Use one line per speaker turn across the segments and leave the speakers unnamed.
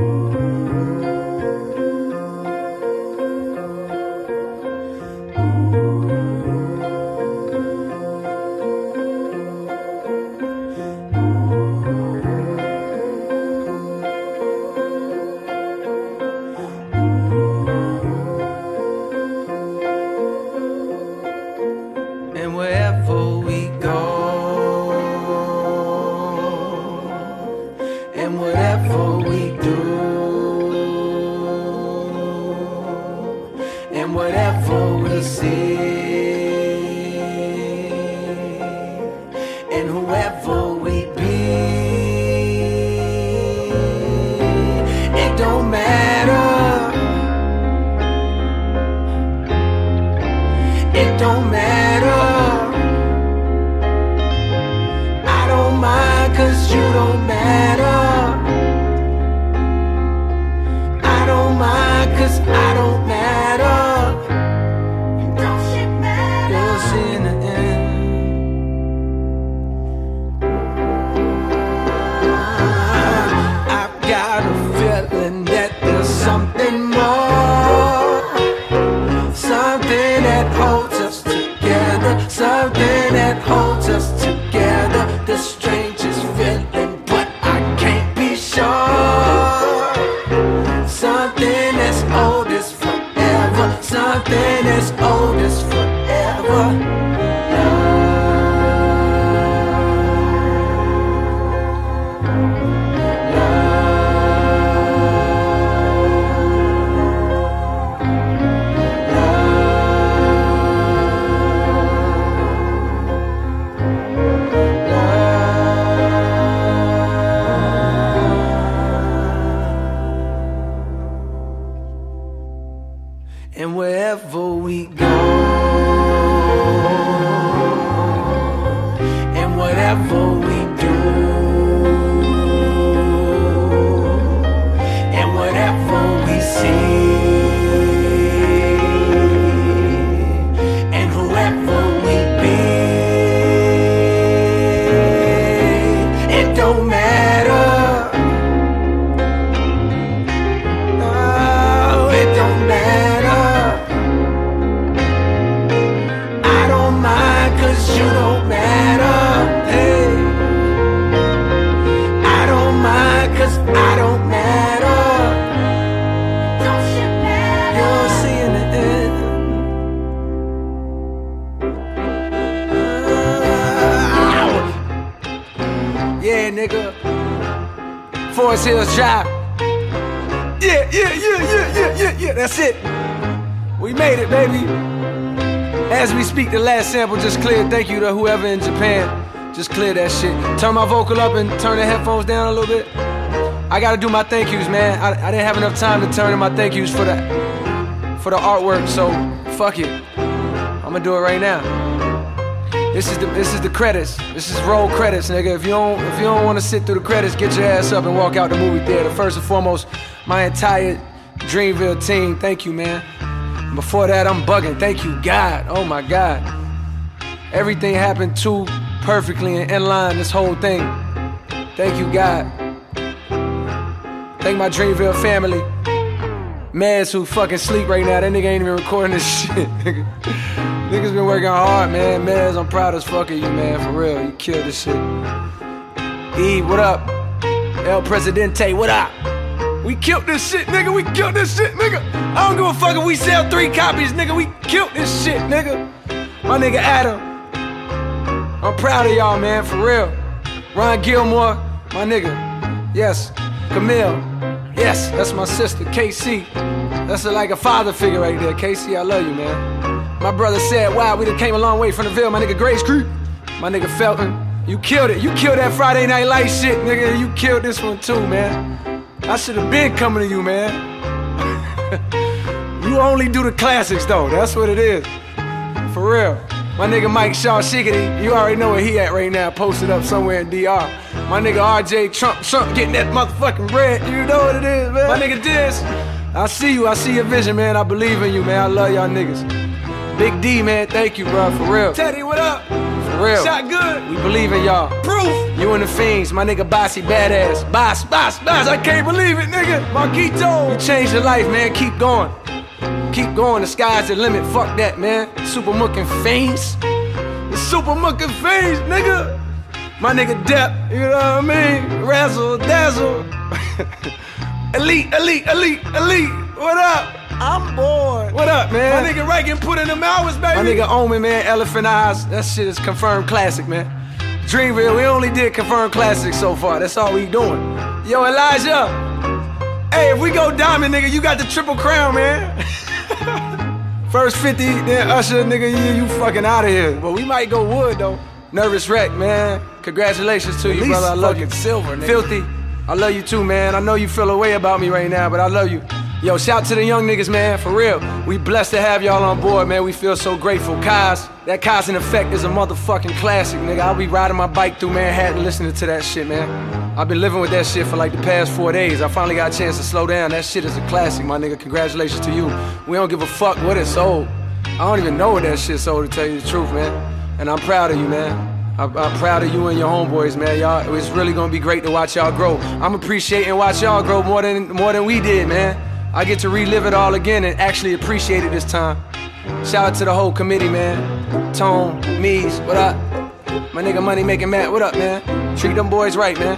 And wherever we go, and whatever we do, and whatever we see, and whoever we be, it don't matter. It don't matter. I don't mind, 'cause you don't matter. I don't mind, 'cause I don't matter. Don't shit matter. You'll see in the end. I've got a feeling that there's something more, something that holds us together, something that holds us together. The strangest feeling, but I can't be sure. Something that's old as forever, something that's old as forever. And wherever we go, and whatever we do, and whatever we see, and whoever we be, it don't matter. No, it don't matter. You don't matter, hey. I don't mind, 'cause I don't matter. Don't shit matter. You'll see in the end. Yeah, nigga. Forest Hills Drive. Yeah. That's it. We made it, baby. As we speak, the last sample just cleared. Thank you to whoever in Japan. Just clear that shit. Turn my vocal up and turn the headphones down a little bit. I gotta do my thank yous, man. I didn't have enough time to turn in my thank yous for the artwork, so fuck it. I'ma do it right now. This is the credits. This is roll credits, nigga. If you don't want to sit through the credits, get your ass up and walk out the movie theater. First and foremost, my entire Dreamville team, thank you, man. Before that, I'm bugging. Thank you, God. Oh my God. Everything happened too perfectly and in line, this whole thing. Thank you, God. Thank my Dreamville family. Maz, who fucking sleep right now. That nigga ain't even recording this shit, nigga. Niggas been working hard, man. Maz, I'm proud as fuck of you, man. For real, you killed this shit. Eve, what up? El Presidente, what up? We killed this shit, nigga. We killed this shit, nigga. I don't give a fuck if we sell 3 copies, nigga. We killed this shit, nigga. My nigga Adam. I'm proud of y'all, man, for real. Ron Gilmore, my nigga. Yes. Camille. Yes, that's my sister, KC. That's like a father figure right there. KC, I love you, man. My brother said, wow, we done came a long way from the Ville. My nigga Grace Creek. My nigga Felton. You killed it. You killed that Friday Night Light shit, nigga. You killed this one too, man. I should have been coming to you, man. You only do the classics, though. That's what it is. For real. My nigga Mike Shaw Shiggity, you already know where he at right now, posted up somewhere in DR. My nigga RJ Trump getting that motherfucking bread. You know what it is, man. My nigga Diz, I see you. I see your vision, man. I believe in you, man. I love y'all niggas. Big D, man. Thank you, bro. For real. Teddy, what up? For For real.
Shot good.
We believe in y'all.
Proof.
You and the Fiends, my nigga Bossy badass. Boss.
I can't believe it, nigga. Marquito.
You changed your life, man. Keep going. Keep going. The sky's the limit. Fuck that, man. Super Mookin' Fiends.
The Super Mookin' Fiends, nigga.
My nigga Depp, you know what I mean? Razzle, dazzle. Elite. What up?
I'm bored.
What up, man?
My nigga Reagan put in them hours, baby.
My nigga Omen, man, Elephant Eyes. That shit is confirmed classic, man. Dreamville, we only did confirmed classics so far. That's all we doing. Yo, Elijah. Hey, if we go diamond, nigga, you got the triple crown, man. First 50, then Usher, nigga, you fucking out of here. But we might go wood, though. Nervous Wreck, man. Congratulations to you, brother. I love you.
Silver, nigga.
Filthy. I love you too, man. I know you feel a way about me right now, but I love you. Yo, shout to the young niggas, man, for real. We blessed to have y'all on board, man. We feel so grateful. Kaz, that Kaz in Effect is a motherfucking classic, nigga. I'll be riding my bike through Manhattan listening to that shit, man. I've been living with that shit for like the past 4 days. I finally got a chance to slow down. That shit is a classic, my nigga. Congratulations to you. We don't give a fuck what it sold. I don't even know what that shit sold, to tell you the truth, man. And I'm proud of you, man. I'm proud of you and your homeboys, man. Y'all, it's really gonna be great to watch y'all grow. I'm appreciating watch y'all grow more than we did, man. I get to relive it all again and actually appreciate it this time. Shout out to the whole committee, man. Tone, Mees, what up? My nigga Money Making Matt, what up, man? Treat them boys right, man.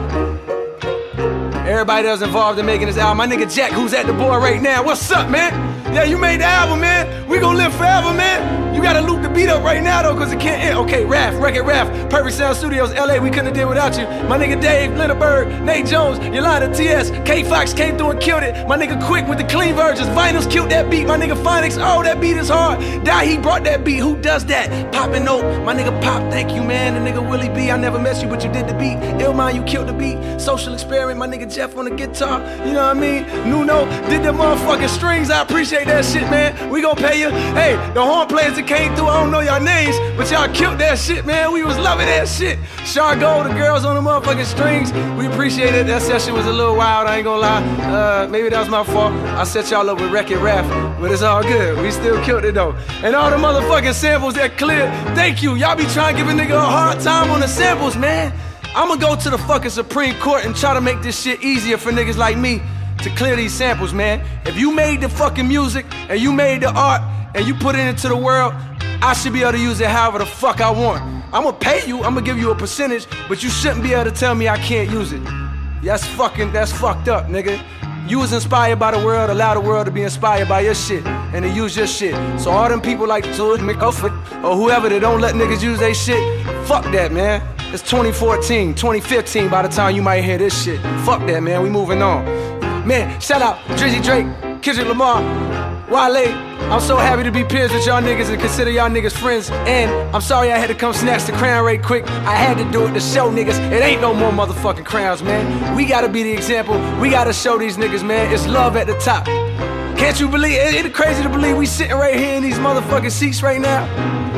Everybody that was involved in making this album. My nigga Jack, who's at the board right now. What's up, man? Yeah, you made the album, man. We gon' live forever, man. You gotta loop the beat up right now, though, cause it can't end. Okay, Record Raf, Perfect Sound Studios, LA, we couldn't have did without you. My nigga Dave, Lindenberg, Nate Jones, Yolanda, TS, K-Fox came through and killed it. My nigga Quick with the clean versions, Vinyls killed that beat. My nigga Phonics, oh, that beat is hard. He brought that beat, who does that? Poppin' Note, my nigga Pop, thank you, man. The nigga Willie B, I never met you, but you did the beat. Illmind, you killed the beat. Social Experiment, my nigga Jeff on the guitar, you know what I mean? Nuno did the motherfucking strings, I appreciate that shit, man. We gon' pay you. Hey, the horn players that came through, I don't know y'all names, but y'all killed that shit, man. We was loving that shit. Chargo, the girls on the motherfucking strings, we appreciate it. That session was a little wild, I ain't gonna lie. Maybe that was my fault. I set y'all up with Wreck-It Raf, but it's all good. We still killed it though. And all the motherfucking samples that cleared, thank you. Y'all be trying to give a nigga a hard time on the samples, man. I'ma go to the fucking Supreme Court and try to make this shit easier for niggas like me to clear these samples, man. If you made the fucking music and you made the art and you put it into the world, I should be able to use it however the fuck I want. I'ma pay you, I'ma give you a percentage, but you shouldn't be able to tell me I can't use it. That's fucked up, nigga. You was inspired by the world, allow the world to be inspired by your shit and to use your shit. So all them people like George McOfford or whoever that don't let niggas use their shit, fuck that, man. It's 2014, 2015 by the time you might hear this shit. Fuck that, man, we moving on. Man, shout out Drizzy Drake, Kendrick Lamar, Wale. I'm so happy to be peers with y'all niggas and consider y'all niggas friends. And I'm sorry I had to come snatch the crown right quick. I had to do it to show niggas it ain't no more motherfucking crowns, man. We gotta be the example. We gotta show these niggas, man, it's love at the top. Can't you believe, it's crazy to believe we sitting right here in these motherfucking seats right now.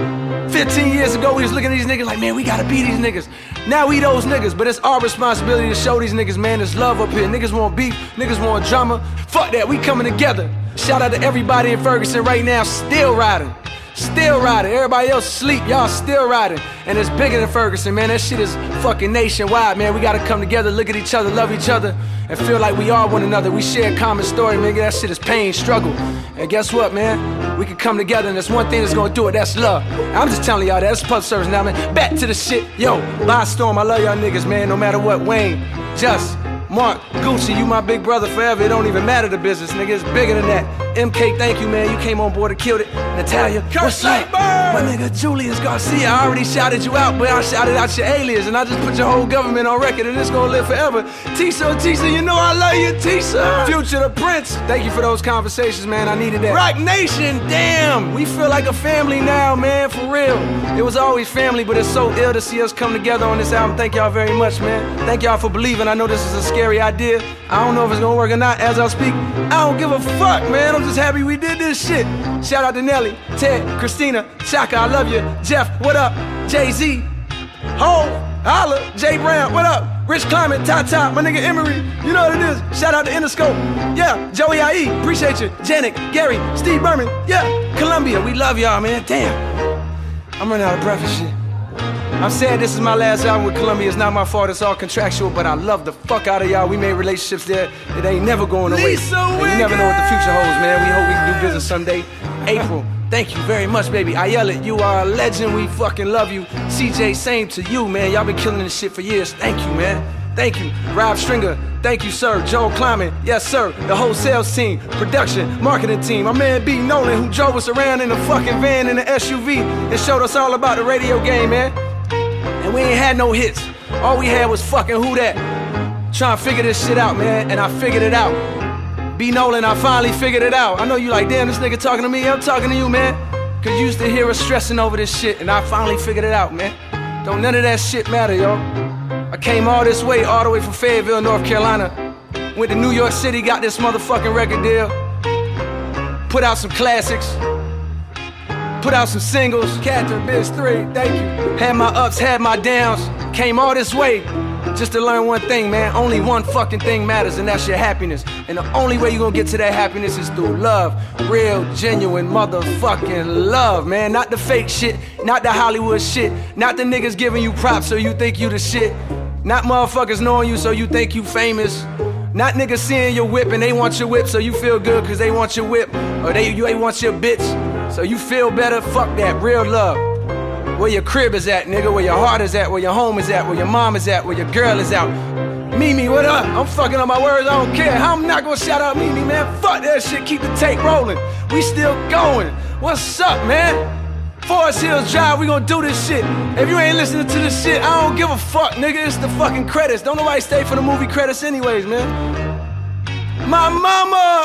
15 years ago, we was looking at these niggas like, man, we gotta be these niggas. Now we those niggas, but it's our responsibility to show these niggas, man, there's love up here. Niggas want beef, niggas want drama. Fuck that, we coming together. Shout out to everybody in Ferguson right now, still riding. Still riding. Everybody else sleep, y'all still riding. And it's bigger than Ferguson, man. That shit is fucking nationwide, man. We gotta come together, look at each other, love each other, and feel like we are one another. We share a common story, man. That shit is pain, struggle. And guess what, man? We can come together, and there's one thing that's gonna do it, that's love. I'm just telling y'all that. It's public service now, man. Back to the shit. Yo, by storm, I love y'all niggas, man. No matter what, Wayne, Just, Mark, Gucci, you my big brother forever. It don't even matter the business, nigga. It's bigger than that. MK, thank you, man. You came on board and killed it. Natalia, what's up? My nigga Julius Garcia, I already shouted you out, but I shouted out your alias, and I just put your whole government on record, and it's gonna live forever. Tisa, you know I love you, Tisa. Future the Prince, thank you for those conversations, man. I needed that. Rock Nation, damn, we feel like a family now, man, for real. It was always family, but it's so ill to see us come together on this album. Thank y'all very much, man. Thank y'all for believing. I know this is a scary idea. I don't know if it's gonna work or not as I speak. I don't give a fuck, man. I'm just happy we did this shit. Shout out to Nelly, Ted, Christina, Chaka, I love you. Jeff, what up? Jay-Z, Ho, Holla, Jay Brown, what up? Rich Climate, Top, my nigga Emery, you know what it is. Shout out to Interscope, yeah. Joey IE, appreciate you. Janik, Gary, Steve Berman, yeah. Columbia, we love y'all, man. Damn, I'm running out of breath and shit. I'm sad this is my last album with Columbia. It's not my fault, it's all contractual, but I love the fuck out of y'all. We made relationships there. It ain't never going away.
Lisa
And you never know what the future holds, man. We hope we can do business someday. April, thank you very much, baby. Ayala, you are a legend. We fucking love you. CJ, same to you, man. Y'all been killing this shit for years. Thank you, man. Thank you. Rob Stringer, thank you, sir. Joel Kleiman, yes, sir. The whole sales team, production, marketing team. My man B. Nolan, who drove us around in a fucking van in an SUV and showed us all about the radio game, man. And we ain't had no hits. All we had was fucking Who Dat. Trying to figure this shit out, man. And I figured it out. B. Nolan, I finally figured it out. I know you like, damn, this nigga talking to me. I'm talking to you, man. Cause you used to hear us stressing over this shit, and I finally figured it out, man. Don't none of that shit matter, yo. I came all this way, all the way from Fayetteville, North Carolina. Went to New York City, got this motherfucking record deal. Put out some classics. Put out some singles. Catherine, Biz 3, thank you. Had my ups, had my downs. Came all this way just to learn one thing, man. Only one fucking thing matters, and that's your happiness. And the only way you're gonna get to that happiness is through love. Real, genuine motherfucking love, man. Not the fake shit, not the Hollywood shit, not the niggas giving you props so you think you the shit. Not motherfuckers knowing you so you think you famous. Not niggas seeing your whip and they want your whip so you feel good cause they want your whip. Or they want your bitch so you feel better. Fuck that, real love. Where your crib is at, nigga, where your heart is at, where your home is at, where your mom is at, where your girl is out. Mimi, what up? I'm fucking up my words, I don't care. I'm not gonna shout out Mimi, man. Fuck that shit, keep the tape rolling. We still going. What's up, man? Forest Hills Drive, we gonna do this shit. If you ain't listening to this shit, I don't give a fuck, nigga. It's the fucking credits. Don't nobody stay for the movie credits anyways, man. My mama,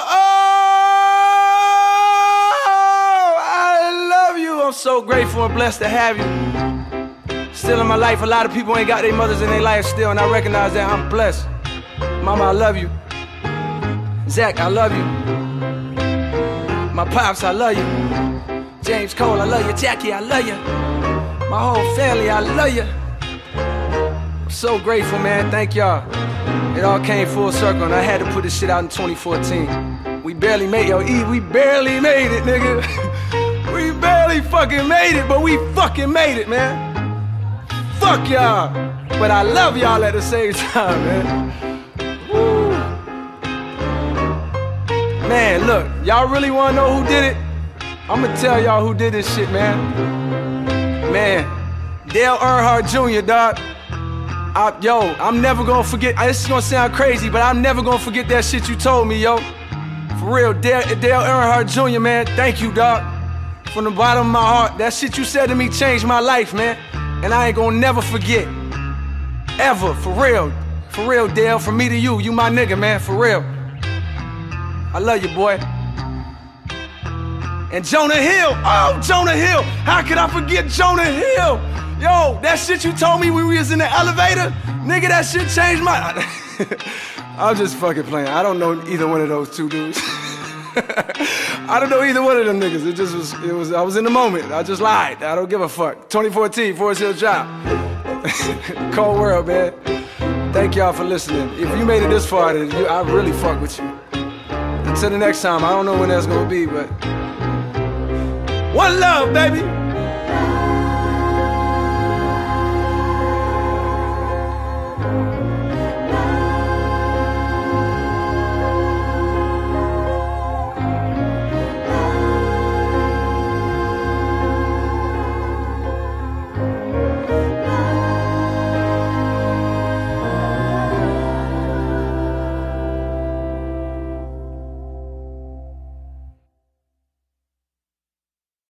I love you. I'm so grateful and blessed to have you. Still in my life, a lot of people ain't got their mothers in their life still, and I recognize that. I'm blessed. Mama, I love you. Zach, I love you. My pops, I love you. James Cole, I love you. Jackie, I love you. My whole family, I love you. I'm so grateful, man. Thank y'all. It all came full circle, and I had to put this shit out in 2014. We barely made it, yo. We barely made it, nigga. We barely fucking made it, but we fucking made it, man. Fuck y'all. But I love y'all at the same time, man. Woo. Man, look, y'all really wanna know who did it? I'ma tell y'all who did this shit, man. Man, Dale Earnhardt Jr., dog. I'm never gonna forget. This is gonna sound crazy, but I'm never gonna forget that shit you told me, yo. For real, Dale Earnhardt Jr., man, thank you, dog. From the bottom of my heart, that shit you said to me changed my life, man. And I ain't gonna never forget. Ever, for real. For real, Dale, from me to you. You my nigga, man, for real. I love you, boy. And Jonah Hill, oh, Jonah Hill. How could I forget Jonah Hill? Yo, that shit you told me when we was in the elevator, nigga, that shit changed my... I'm just fucking playing. I don't know either one of those two dudes. I don't know either one of them niggas. I was in the moment. I just lied. I don't give a fuck. 2014, Forest Hills Drive. Cold world, man. Thank y'all for listening. If you made it this far, I really fuck with you. Until the next time, I don't know when that's gonna be, but... One love, baby.